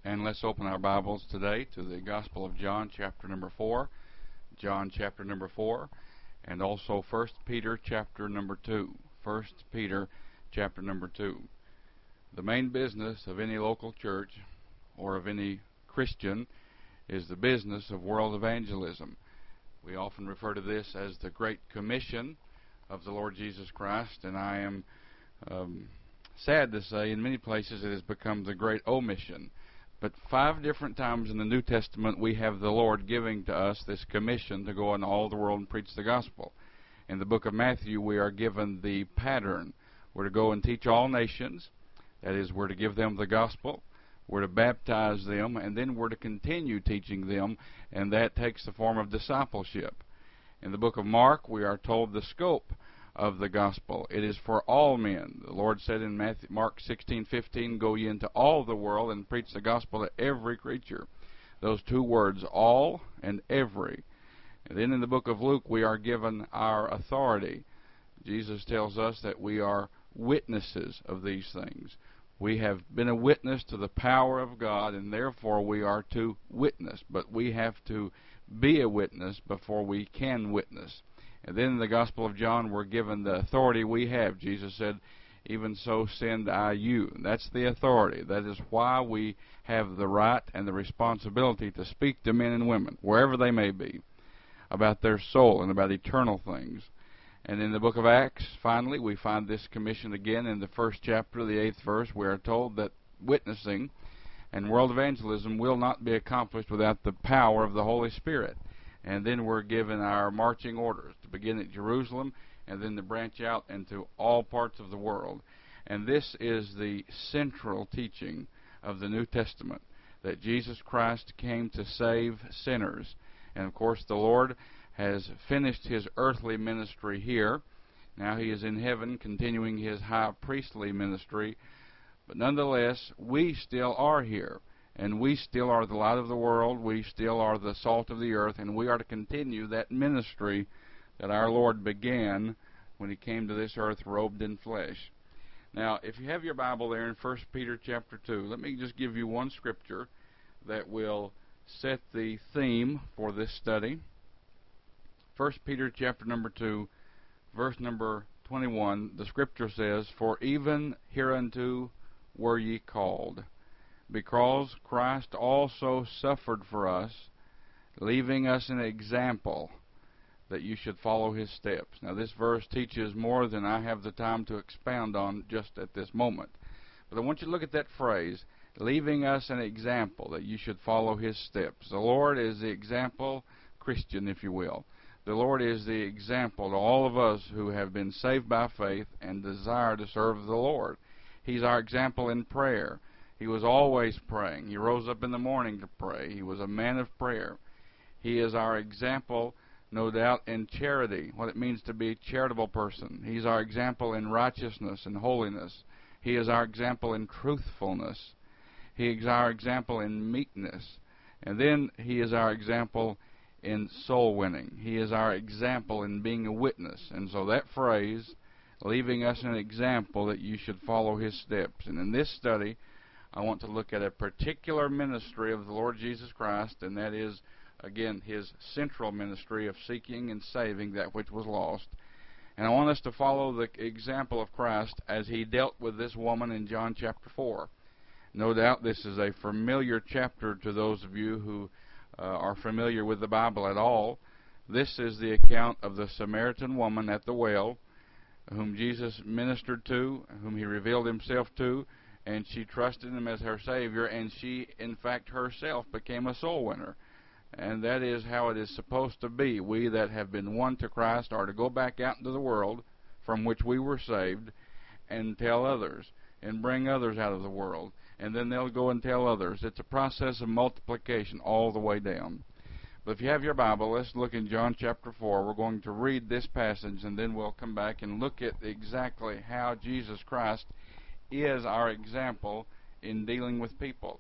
And let's open our Bibles today to the Gospel of John, chapter number 4. John, chapter number 4. And also 1 Peter, chapter number 2. 1 Peter, chapter number 2. The main business of any local church or of any Christian is the business of world evangelism. We often refer to this as the Great Commission of the Lord Jesus Christ, and I am sad to say in many places it has become the Great Omission. But 5 different times in the New Testament we have the Lord giving to us this commission to go into all the world and preach the gospel. In the book of Matthew we are given the pattern. We're to go and teach all nations. That is, we're to give them the gospel. We're to baptize them, and then we're to continue teaching them, and that takes the form of discipleship. In the book of Mark we are told the scope of the gospel. It is for all men. The Lord said in Mark 16:15, "Go ye into all the world and preach the gospel to every creature." Those 2 words, all and every. And then in the book of Luke we are given our authority. Jesus tells us that we are witnesses of these things. We have been a witness to the power of God, and therefore we are to witness. But we have to be a witness before we can witness. And then in the Gospel of John we're given the authority we have. Jesus said, "Even so send I you." And that's the authority. That is why we have the right and the responsibility to speak to men and women, wherever they may be, about their soul and about eternal things. And in the book of Acts, finally, we find this commission again in the 1st chapter, the 8th verse. We are told that witnessing and world evangelism will not be accomplished without the power of the Holy Spirit. And then we're given our marching orders to begin at Jerusalem and then to branch out into all parts of the world. And this is the central teaching of the New Testament, that Jesus Christ came to save sinners. And of course the Lord has finished his earthly ministry here. Now he is in heaven continuing his high priestly ministry. But nonetheless, we still are here. And we still are the light of the world. We still are the salt of the earth. And we are to continue that ministry that our Lord began when he came to this earth robed in flesh. Now, if you have your Bible there in 1 Peter chapter 2, let me just give you one scripture that will set the theme for this study. 1 Peter chapter number 2, verse number 21, the scripture says, "For even hereunto were ye called, because Christ also suffered for us, leaving us an example that you should follow his steps." Now this verse teaches more than I have the time to expound on just at this moment. But I want you to look at that phrase, leaving us an example that you should follow his steps. The Lord is the example Christian, if you will. The Lord is the example to all of us who have been saved by faith and desire to serve the Lord. He's our example in prayer. He was always praying. He rose up in the morning to pray. He was a man of prayer. He is our example, no doubt, in charity, what it means to be a charitable person. He's our example in righteousness and holiness. He is our example in truthfulness. He is our example in meekness. And then he is our example in soul winning. He is our example in being a witness. And so that phrase, leaving us an example that you should follow his steps. And in this study, I want to look at a particular ministry of the Lord Jesus Christ, and that is, again, his central ministry of seeking and saving that which was lost. And I want us to follow the example of Christ as he dealt with this woman in John chapter 4. No doubt this is a familiar chapter to those of you who are familiar with the Bible at all. This is the account of the Samaritan woman at the well, whom Jesus ministered to, whom he revealed himself to, and she trusted him as her Savior, and she, in fact, herself became a soul winner. And that is how it is supposed to be. We that have been won to Christ are to go back out into the world from which we were saved and tell others and bring others out of the world. And then they'll go and tell others. It's a process of multiplication all the way down. But if you have your Bible, let's look in John chapter 4. We're going to read this passage, and then we'll come back and look at exactly how Jesus Christ is our example in dealing with people.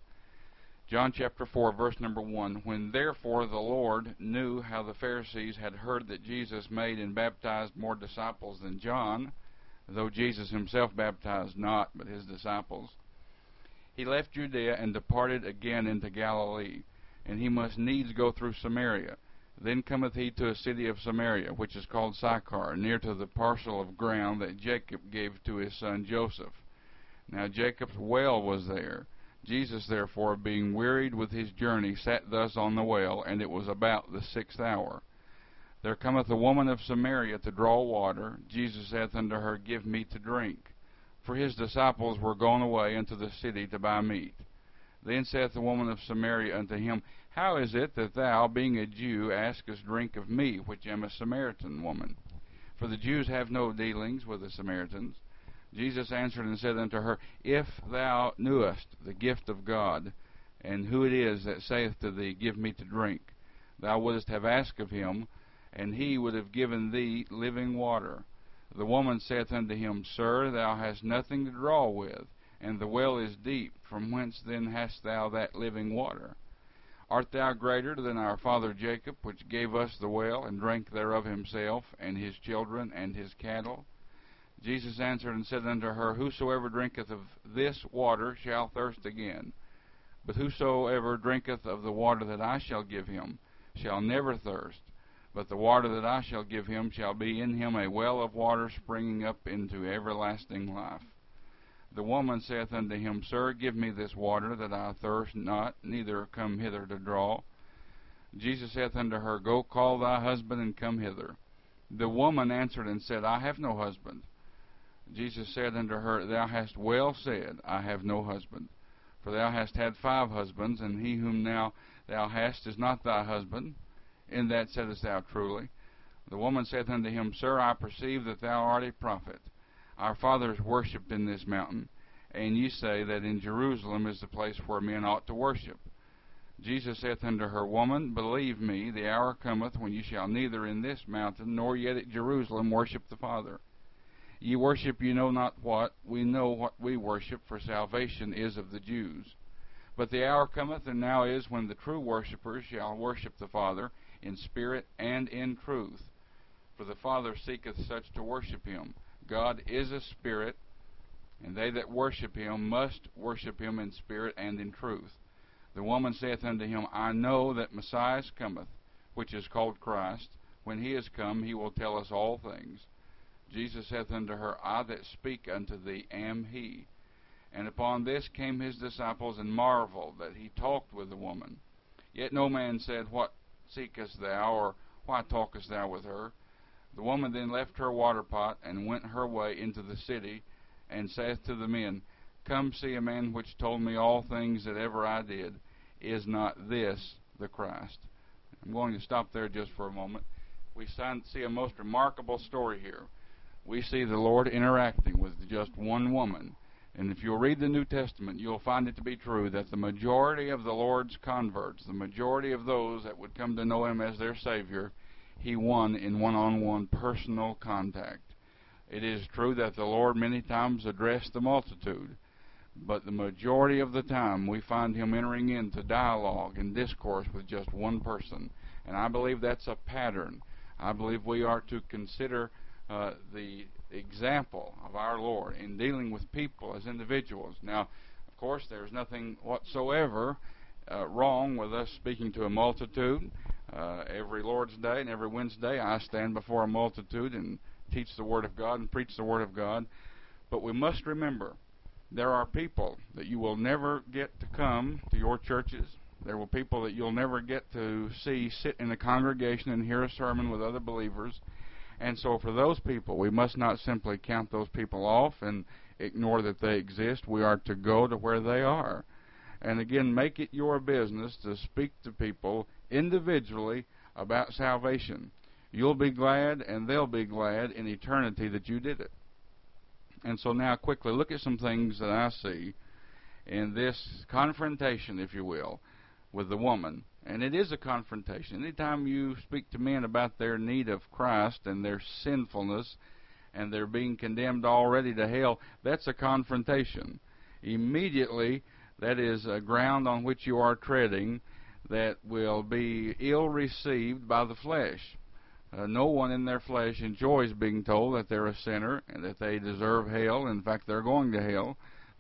John chapter 4, verse number 1. When therefore the Lord knew how the Pharisees had heard that Jesus made and baptized more disciples than John, though Jesus himself baptized not, but his disciples, he left Judea and departed again into Galilee. And he must needs go through Samaria. Then cometh he to a city of Samaria, which is called Sychar, near to the parcel of ground that Jacob gave to his son Joseph. Now Jacob's well was there. Jesus therefore, being wearied with his journey, sat thus on the well, and it was about the 6th hour. There cometh a woman of Samaria to draw water. Jesus saith unto her, Give me to drink. For his disciples were gone away into the city to buy meat. Then saith the woman of Samaria unto him, How is it that thou, being a Jew, askest drink of me, which am a Samaritan woman? For the Jews have no dealings with the Samaritans. Jesus answered and said unto her, If thou knewest the gift of God, and who it is that saith to thee, Give me to drink, thou wouldst have asked of him, and he would have given thee living water. The woman saith unto him, Sir, thou hast nothing to draw with, and the well is deep. From whence then hast thou that living water? Art thou greater than our father Jacob, which gave us the well, and drank thereof himself, and his children, and his cattle? Jesus answered and said unto her, Whosoever drinketh of this water shall thirst again. But whosoever drinketh of the water that I shall give him shall never thirst. But the water that I shall give him shall be in him a well of water springing up into everlasting life. The woman saith unto him, Sir, give me this water, that I thirst not, neither come hither to draw. Jesus saith unto her, Go call thy husband, and come hither. The woman answered and said, I have no husband. Jesus said unto her, Thou hast well said, I have no husband. For thou hast had 5 husbands, and he whom now thou hast is not thy husband. In that saidst thou truly. The woman saith unto him, Sir, I perceive that thou art a prophet. Our fathers worshipped in this mountain, and ye say that in Jerusalem is the place where men ought to worship. Jesus saith unto her, Woman, believe me, the hour cometh when ye shall neither in this mountain nor yet at Jerusalem worship the Father. Ye worship ye know not what. We know what we worship, for salvation is of the Jews. But the hour cometh, and now is, when the true worshippers shall worship the Father in spirit and in truth. For the Father seeketh such to worship him. God is a spirit, and they that worship him must worship him in spirit and in truth. The woman saith unto him, I know that Messiah cometh, which is called Christ. When he is come, he will tell us all things. Jesus saith unto her, I that speak unto thee am he. And upon this came his disciples, and marveled that he talked with the woman. Yet no man said, What seekest thou, or why talkest thou with her? The woman then left her water pot, and went her way into the city, and saith to the men, Come see a man which told me all things that ever I did. Is not this the Christ? I'm going to stop there just for a moment. We see a most remarkable story here. We see the Lord interacting with just one woman. And if you'll read the New Testament, you'll find it to be true that the majority of the Lord's converts, the majority of those that would come to know him as their Savior, he won in one-on-one personal contact. It is true that the Lord many times addressed the multitude, but the majority of the time we find him entering into dialogue and discourse with just one person. And I believe that's a pattern. I believe we are to consider the example of our Lord in dealing with people as individuals. Now, of course, there's nothing whatsoever wrong with us speaking to a multitude. Every Lord's Day and every Wednesday I stand before a multitude and teach the Word of God and preach the Word of God. But we must remember, there are people that you will never get to come to your churches. There will be people that you'll never get to see sit in a congregation and hear a sermon with other believers. And so for those people, we must not simply count those people off and ignore that they exist. We are to go to where they are. And again, make it your business to speak to people individually about salvation. You'll be glad, and they'll be glad in eternity that you did it. And so now quickly, look at some things that I see in this confrontation, if you will, with the woman. And it is a confrontation. Anytime you speak to men about their need of Christ and their sinfulness and their being condemned already to hell, that's a confrontation. Immediately, that is a ground on which you are treading that will be ill received by the flesh. No one in their flesh enjoys being told that they're a sinner and that they deserve hell. In fact, they're going to hell.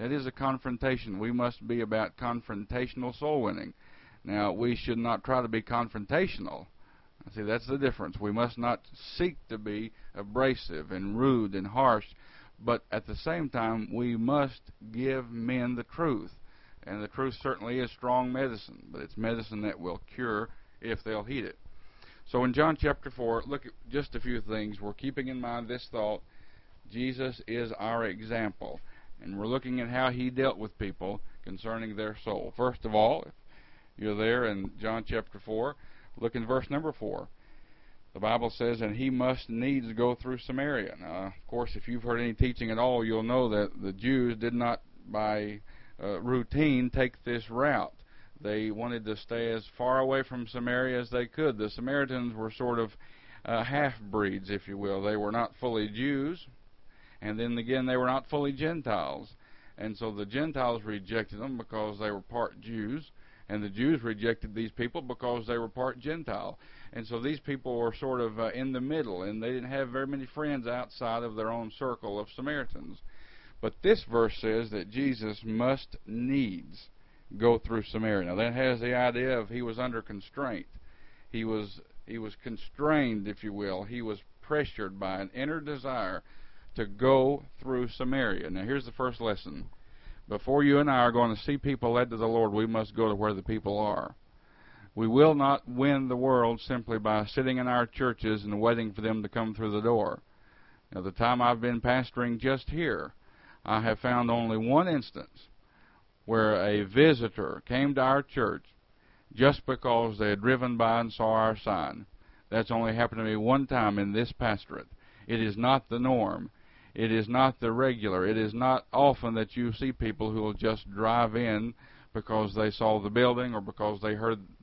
That is a confrontation. We must be about confrontational soul winning. Now, we should not try to be confrontational. See, that's the difference. We must not seek to be abrasive and rude and harsh, but at the same time, we must give men the truth. And the truth certainly is strong medicine, but it's medicine that will cure if they'll heed it. So in John chapter 4, look at just a few things. We're keeping in mind this thought: Jesus is our example. And we're looking at how he dealt with people concerning their soul. First of all, if you're there in John chapter 4, look in verse number 4. The Bible says, and he must needs go through Samaria. Now, of course, if you've heard any teaching at all, you'll know that the Jews did not, by routine, take this route. They wanted to stay as far away from Samaria as they could. The Samaritans were sort of half-breeds, if you will. They were not fully Jews, and then again, they were not fully Gentiles. And so the Gentiles rejected them because they were part Jews, and the Jews rejected these people because they were part Gentile. And so these people were sort of in the middle, and they didn't have very many friends outside of their own circle of Samaritans. But this verse says that Jesus must needs go through Samaria. Now that has the idea of he was under constraint. He was constrained, if you will. He was pressured by an inner desire to go through Samaria. Now here's the first lesson. Before you and I are going to see people led to the Lord, we must go to where the people are. We will not win the world simply by sitting in our churches and waiting for them to come through the door. Now, the time I've been pastoring just here, I have found only one instance where a visitor came to our church just because they had driven by and saw our sign. That's only happened to me one time in this pastorate. It is not the norm. It is not the regular. It is not often that you see people who will just drive in because they saw the building or because they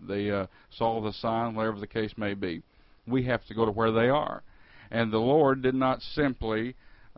saw the sign, whatever the case may be. We have to go to where they are. And the Lord did not simply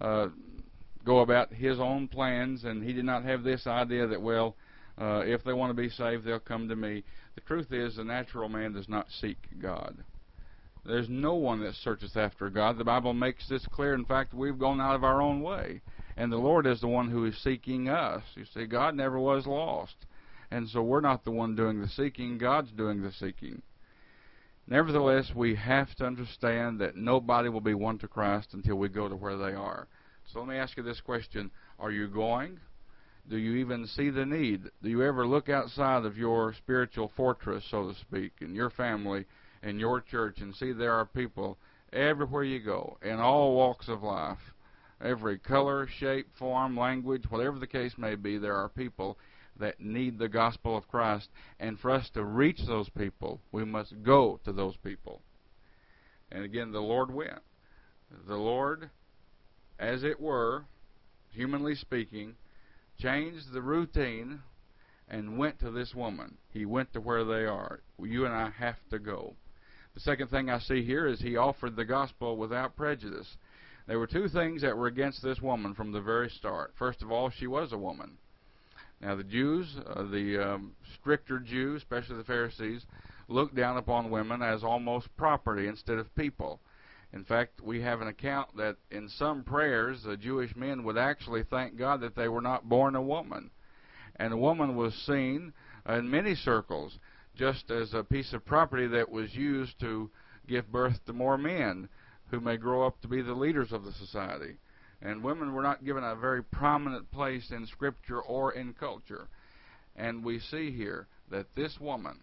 go about his own plans, and he did not have this idea that, well, if they want to be saved, they'll come to me. The truth is, the natural man does not seek God. There's no one that searcheth after God. The Bible makes this clear. In fact, we've gone out of our own way. And the Lord is the one who is seeking us. You see, God never was lost. And so we're not the one doing the seeking. God's doing the seeking. Nevertheless, we have to understand that nobody will be won to Christ until we go to where they are. So let me ask you this question. Are you going? Do you even see the need? Do you ever look outside of your spiritual fortress, so to speak, in your family, in your church, and see there are people everywhere you go, in all walks of life, every color, shape, form, language, whatever the case may be, there are people that need the gospel of Christ. And for us to reach those people, we must go to those people. And again, the Lord went. The Lord, as it were, humanly speaking, changed the routine and went to this woman. He went to where they are. You and I have to go. The second thing I see here is he offered the gospel without prejudice. There were two things that were against this woman from the very start. First of all, she was a woman. Now, the Jews, the stricter Jews, especially the Pharisees, looked down upon women as almost property instead of people. In fact, we have an account that in some prayers, the Jewish men would actually thank God that they were not born a woman. And a woman was seen in many circles just as a piece of property that was used to give birth to more men who may grow up to be the leaders of the society. And women were not given a very prominent place in Scripture or in culture. And we see here that this woman,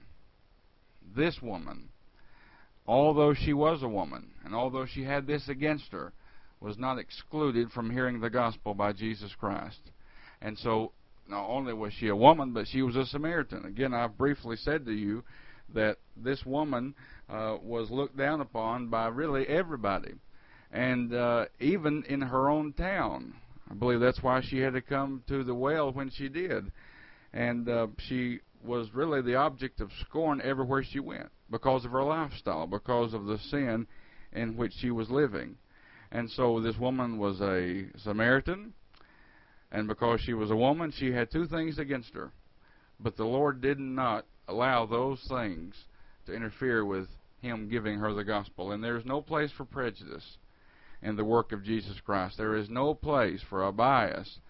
although she was a woman, and although she had this against her, was not excluded from hearing the gospel by Jesus Christ. And so, not only was she a woman, but she was a Samaritan. Again, I've briefly said to you that this woman was looked down upon by really everybody. And even in her own town. I believe that's why she had to come to the well when she did. And she was really the object of scorn everywhere she went because of her lifestyle, because of the sin in which she was living. And so this woman was a Samaritan, and because she was a woman, she had two things against her. But the Lord did not allow those things to interfere with him giving her the gospel. And there's no place for prejudice in the work of Jesus Christ. There is no place for a bias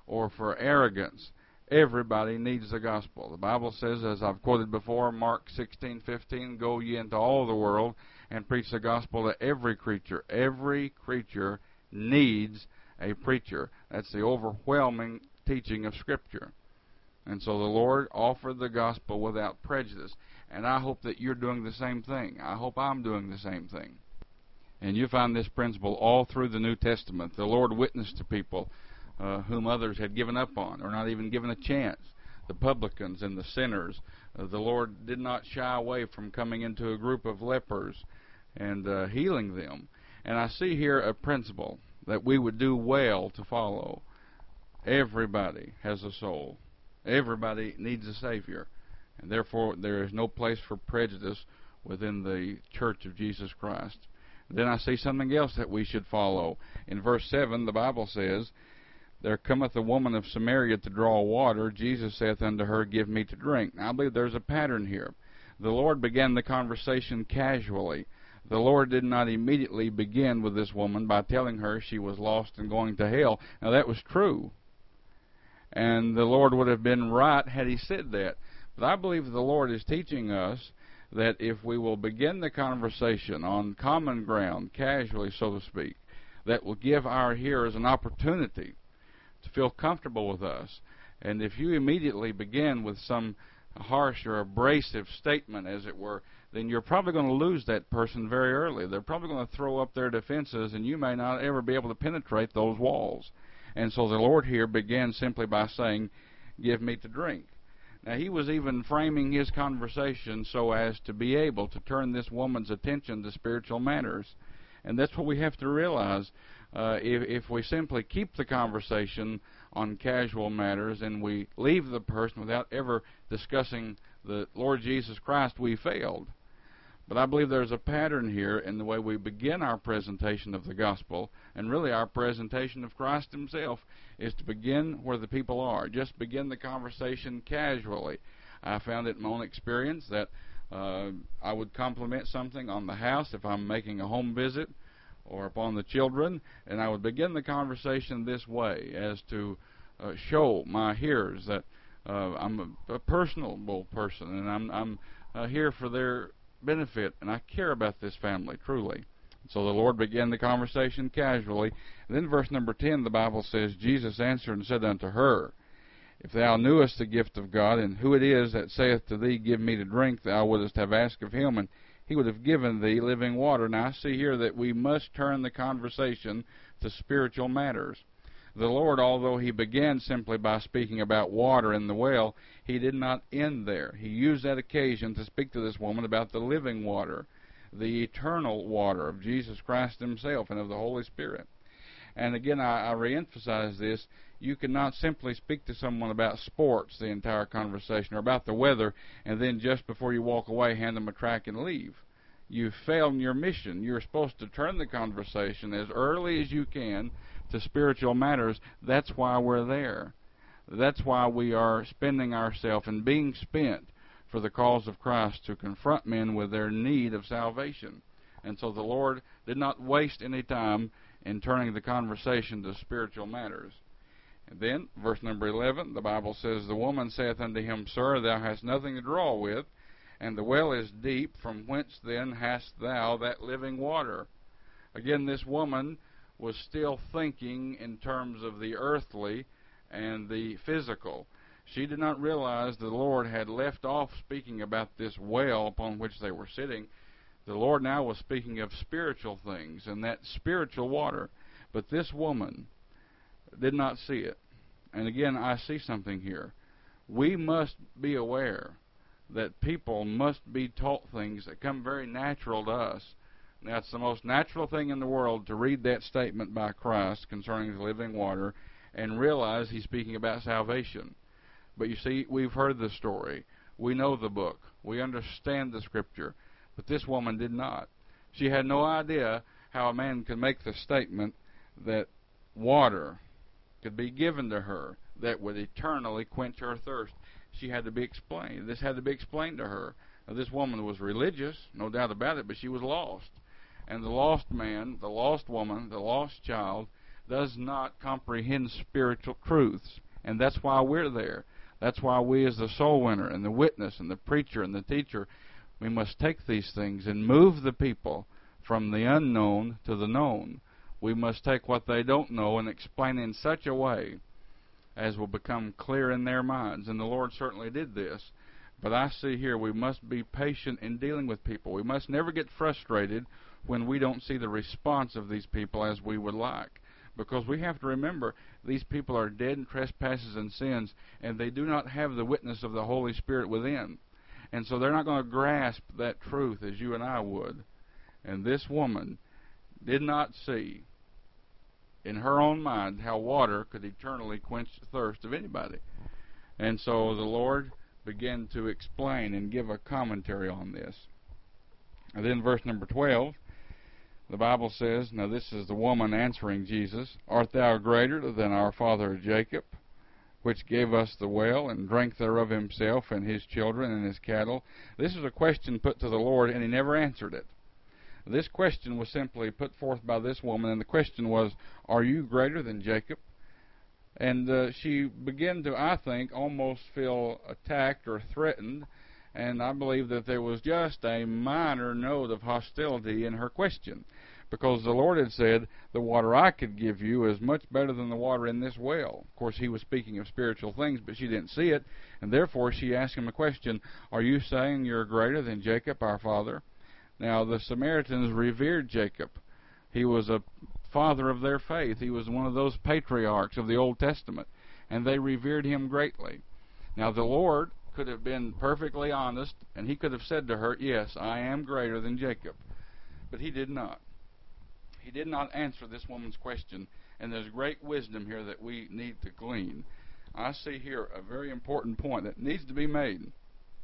or for arrogance. Everybody needs the gospel. The Bible says, as I've quoted before, Mark 16:15, "Go ye into all the world and preach the gospel to every creature." Every creature needs a preacher. That's the overwhelming teaching of Scripture. And so the Lord offered the gospel without prejudice. And I hope that you're doing the same thing. I hope I'm doing the same thing. And you find this principle all through the New Testament. The Lord witnessed to people whom others had given up on or not even given a chance. The publicans and the sinners. The Lord did not shy away from coming into a group of lepers and healing them. And I see here a principle that we would do well to follow. Everybody has a soul. Everybody needs a Savior. And therefore there is no place for prejudice within the Church of Jesus Christ. Then I see something else that we should follow. In verse 7, the Bible says, "There cometh a woman of Samaria to draw water. Jesus saith unto her, Give me to drink." Now, I believe there's a pattern here. The Lord began the conversation casually. The Lord did not immediately begin with this woman by telling her she was lost and going to hell. Now, that was true. And the Lord would have been right had He said that. But I believe the Lord is teaching us that if we will begin the conversation on common ground, casually, so to speak, that will give our hearers an opportunity to feel comfortable with us. And if you immediately begin with some harsh or abrasive statement, as it were, then you're probably going to lose that person very early. They're probably going to throw up their defenses, and you may not ever be able to penetrate those walls. And so the Lord here began simply by saying, "Give me to drink." Now, He was even framing His conversation so as to be able to turn this woman's attention to spiritual matters. And that's what we have to realize. If we simply keep the conversation on casual matters and we leave the person without ever discussing the Lord Jesus Christ, we failed. But I believe there's a pattern here in the way we begin our presentation of the gospel, and really our presentation of Christ Himself is to begin where the people are. Just begin the conversation casually. I found it in my own experience that I would compliment something on the house if I'm making a home visit or upon the children, and I would begin the conversation this way as to show my hearers that I'm a personable person, and I'm here for their benefit, and I care about this family truly. So the Lord began the conversation casually. And then verse number 10, the Bible says, "Jesus answered and said unto her, If thou knewest the gift of God, and who it is that saith to thee, Give me to drink, thou wouldest have asked of Him, and He would have given thee living water." Now I see here that we must turn the conversation to spiritual matters. The Lord, although He began simply by speaking about water in the well, He did not end there. He used that occasion to speak to this woman about the living water, the eternal water of Jesus Christ Himself and of the Holy Spirit. And again, I reemphasize this. You cannot simply speak to someone about sports the entire conversation or about the weather and then just before you walk away hand them a tract and leave. You've failed in your mission. You're supposed to turn the conversation as early as you can to spiritual matters. That's why we're there. That's why we are spending ourselves and being spent for the cause of Christ to confront men with their need of salvation. And so the Lord did not waste any time in turning the conversation to spiritual matters. And then, verse number 11, the Bible says, "The woman saith unto him, Sir, thou hast nothing to draw with, and the well is deep. From whence then hast thou that living water?" Again, this woman was still thinking in terms of the earthly and the physical. She did not realize the Lord had left off speaking about this well upon which they were sitting. The Lord now was speaking of spiritual things and that spiritual water. But this woman did not see it. And again, I see something here. We must be aware that people must be taught things that come very natural to us. Now, it's the most natural thing in the world to read that statement by Christ concerning the living water and realize He's speaking about salvation. But you see, we've heard the story. We know the book. We understand the Scripture. But this woman did not. She had no idea how a man could make the statement that water could be given to her that would eternally quench her thirst. She had to be explained. This had to be explained to her. Now, this woman was religious, no doubt about it, but she was lost. And the lost man, the lost woman, the lost child does not comprehend spiritual truths. And that's why we're there. That's why we, as the soul winner and the witness and the preacher and the teacher, we must take these things and move the people from the unknown to the known. We must take what they don't know and explain in such a way as will become clear in their minds. And the Lord certainly did this. But I see here we must be patient in dealing with people. We must never get frustrated when we don't see the response of these people as we would like. Because we have to remember, these people are dead in trespasses and sins, and they do not have the witness of the Holy Spirit within. And so they're not going to grasp that truth as you and I would. And this woman did not see in her own mind how water could eternally quench the thirst of anybody. And so the Lord began to explain and give a commentary on this. And then verse number 12, the Bible says, now this is the woman answering Jesus, art thou greater than our father Jacob, which gave us the well, and drank thereof himself, and his children, and his cattle? This is a question put to the Lord, and he never answered it. This question was simply put forth by this woman, and the question was, are you greater than Jacob? And she began to, I think, almost feel attacked or threatened, and I believe that there was just a minor note of hostility in her question, because the Lord had said, the water I could give you is much better than the water in this well. Of course, he was speaking of spiritual things, but she didn't see it, and therefore she asked him a question, are you saying you're greater than Jacob, our father? Now, the Samaritans revered Jacob. He was a father of their faith. He was one of those patriarchs of the Old Testament, and they revered him greatly. Now, the Lord could have been perfectly honest, and he could have said to her, yes, I am greater than Jacob. But he did not. He did not answer this woman's question, and there's great wisdom here that we need to glean. I see here a very important point that needs to be made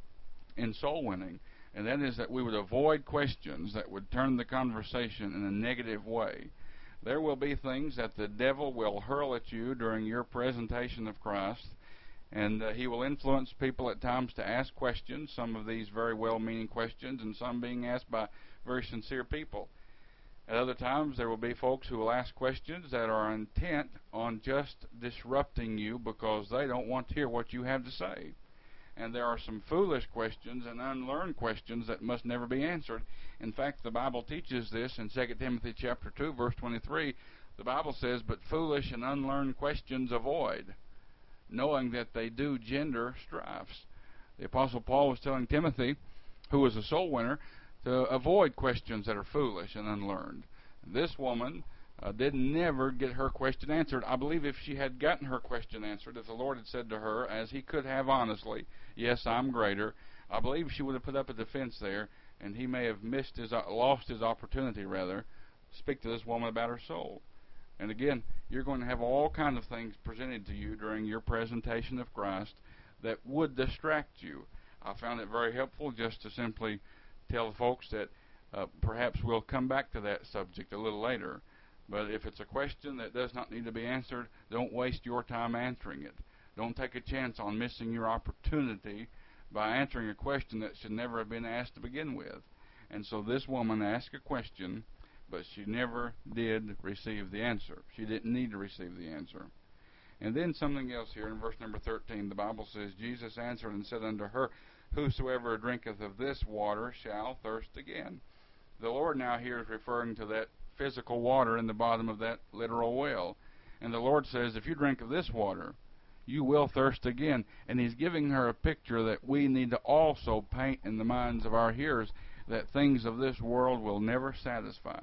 in soul winning, and that is that we would avoid questions that would turn the conversation in a negative way. There will be things that the devil will hurl at you during your presentation of Christ, and he will influence people at times to ask questions, some of these very well-meaning questions, and some being asked by very sincere people. At other times, there will be folks who will ask questions that are intent on just disrupting you because they don't want to hear what you have to say. And there are some foolish questions and unlearned questions that must never be answered. In fact, the Bible teaches this in 2 Timothy chapter 2, verse 23. The Bible says, but foolish and unlearned questions avoid, knowing that they do gender strifes. The Apostle Paul was telling Timothy, who was a soul winner, to avoid questions that are foolish and unlearned. This woman did never get her question answered. I believe if she had gotten her question answered, if the Lord had said to her, as he could have honestly, yes, I'm greater, I believe she would have put up a defense there, and he may have lost his opportunity, rather, to speak to this woman about her soul. And again, you're going to have all kinds of things presented to you during your presentation of Christ that would distract you. I found it very helpful just to simply tell the folks that perhaps we'll come back to that subject a little later. But if it's a question that does not need to be answered, don't waste your time answering it. Don't take a chance on missing your opportunity by answering a question that should never have been asked to begin with. And so this woman asked a question, but she never did receive the answer. She didn't need to receive the answer. And then something else here in verse number 13, the Bible says, Jesus answered and said unto her, whosoever drinketh of this water shall thirst again. The Lord now here is referring to that physical water in the bottom of that literal well. And the Lord says, if you drink of this water, you will thirst again. And he's giving her a picture that we need to also paint in the minds of our hearers, that things of this world will never satisfy.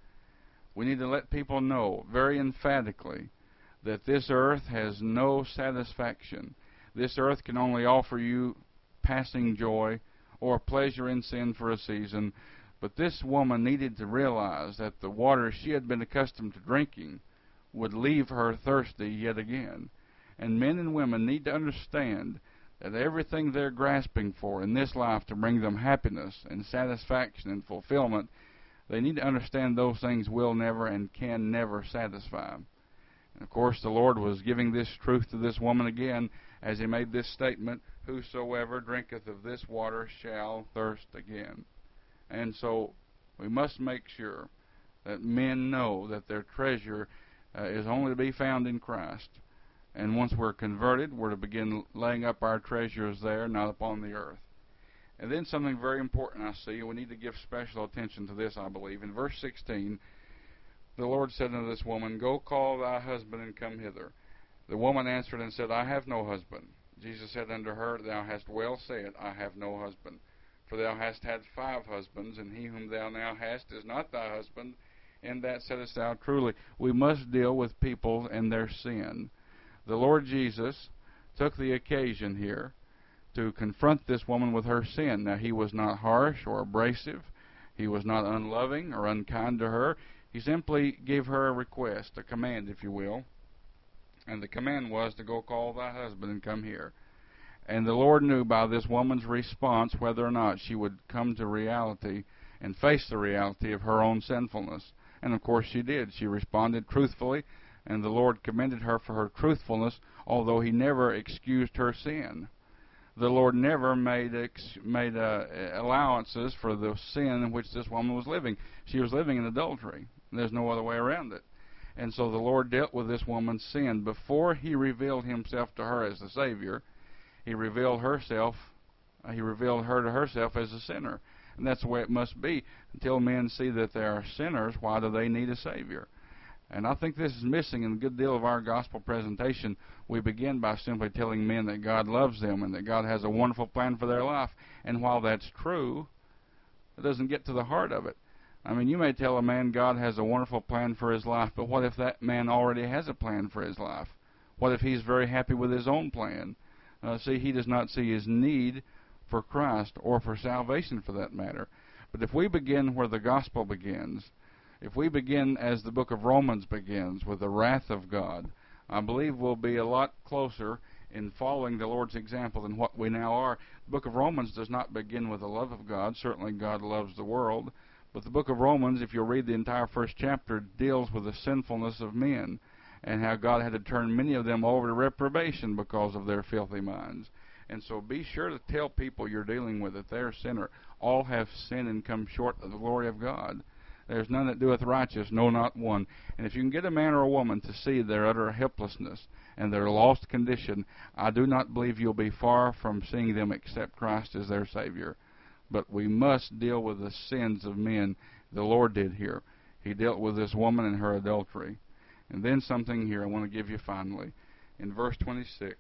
We need to let people know very emphatically that this earth has no satisfaction. This earth can only offer you passing joy or pleasure in sin for a season. But this woman needed to realize that the water she had been accustomed to drinking would leave her thirsty yet again. And men and women need to understand that everything they're grasping for in this life to bring them happiness and satisfaction and fulfillment, they need to understand those things will never and can never satisfy. And of course, the Lord was giving this truth to this woman again as he made this statement, whosoever drinketh of this water shall thirst again. And so we must make sure that men know that their treasure is only to be found in Christ. And once we're converted, we're to begin laying up our treasures there, not upon the earth. And then something very important I see, and we need to give special attention to this, I believe. In verse 16, the Lord said unto this woman, Go call thy husband and come hither. The woman answered and said, I have no husband. Jesus said unto her, Thou hast well said, I have no husband. For thou hast had 5 husbands, and he whom thou now hast is not thy husband, and that saidst thou truly. We must deal with people and their sin. The Lord Jesus took the occasion here to confront this woman with her sin. Now, he was not harsh or abrasive. He was not unloving or unkind to her. He simply gave her a request, a command, if you will. And the command was to go call thy husband and come here. And the Lord knew by this woman's response whether or not she would come to reality and face the reality of her own sinfulness. And of course she did. She responded truthfully, and the Lord commended her for her truthfulness, although he never excused her sin. The Lord never made allowances for the sin in which this woman was living. She was living in adultery. There's no other way around it. And so the Lord dealt with this woman's sin. Before he revealed himself to her as the Savior, he revealed her to herself as a sinner. And that's the way it must be. Until men see that they are sinners, why do they need a Savior? And I think this is missing in a good deal of our gospel presentation. We begin by simply telling men that God loves them and that God has a wonderful plan for their life. And while that's true, it doesn't get to the heart of it. I mean, you may tell a man God has a wonderful plan for his life, but what if that man already has a plan for his life? What if he's very happy with his own plan? He does not see his need for Christ or for salvation for that matter. But if we begin where the gospel begins, if we begin as the book of Romans begins, with the wrath of God, I believe we'll be a lot closer in following the Lord's example than what we now are. The book of Romans does not begin with the love of God. Certainly God loves the world. But the book of Romans, if you'll read the entire first chapter, deals with the sinfulness of men and how God had to turn many of them over to reprobation because of their filthy minds. And so be sure to tell people you're dealing with that they're a sinner. All have sinned and come short of the glory of God. There's none that doeth righteous, no, not one. And if you can get a man or a woman to see their utter helplessness and their lost condition, I do not believe you'll be far from seeing them accept Christ as their Savior. But we must deal with the sins of men. The Lord did here. He dealt with this woman and her adultery. And then something here I want to give you finally. In verse 26,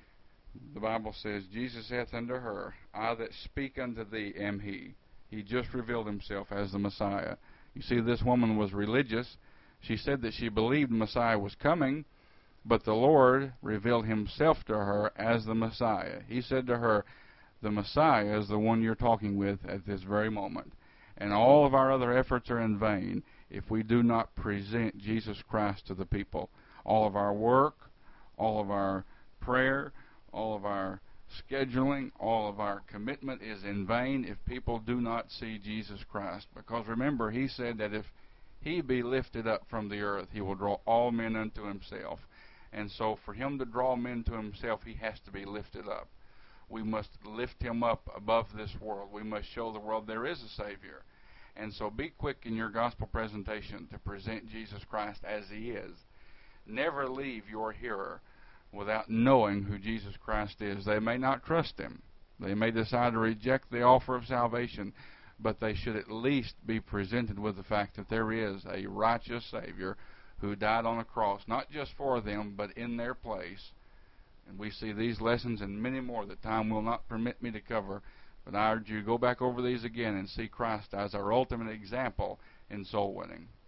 the Bible says, Jesus saith unto her, I that speak unto thee am he. He just revealed himself as the Messiah. You see, this woman was religious. She said that she believed Messiah was coming, but the Lord revealed himself to her as the Messiah. He said to her, the Messiah is the one you're talking with at this very moment. And all of our other efforts are in vain if we do not present Jesus Christ to the people. All of our work, all of our prayer, all of our scheduling, all of our commitment is in vain if people do not see Jesus Christ. Because remember, he said that if he be lifted up from the earth, he will draw all men unto himself. And so for him to draw men to himself, he has to be lifted up. We must lift him up above this world. We must show the world there is a Savior. And so be quick in your gospel presentation to present Jesus Christ as he is. Never leave your hearer without knowing who Jesus Christ is. They may not trust him. They may decide to reject the offer of salvation, but they should at least be presented with the fact that there is a righteous Savior who died on a cross, not just for them, but in their place. And we see these lessons and many more that time will not permit me to cover. But I urge you to go back over these again and see Christ as our ultimate example in soul winning.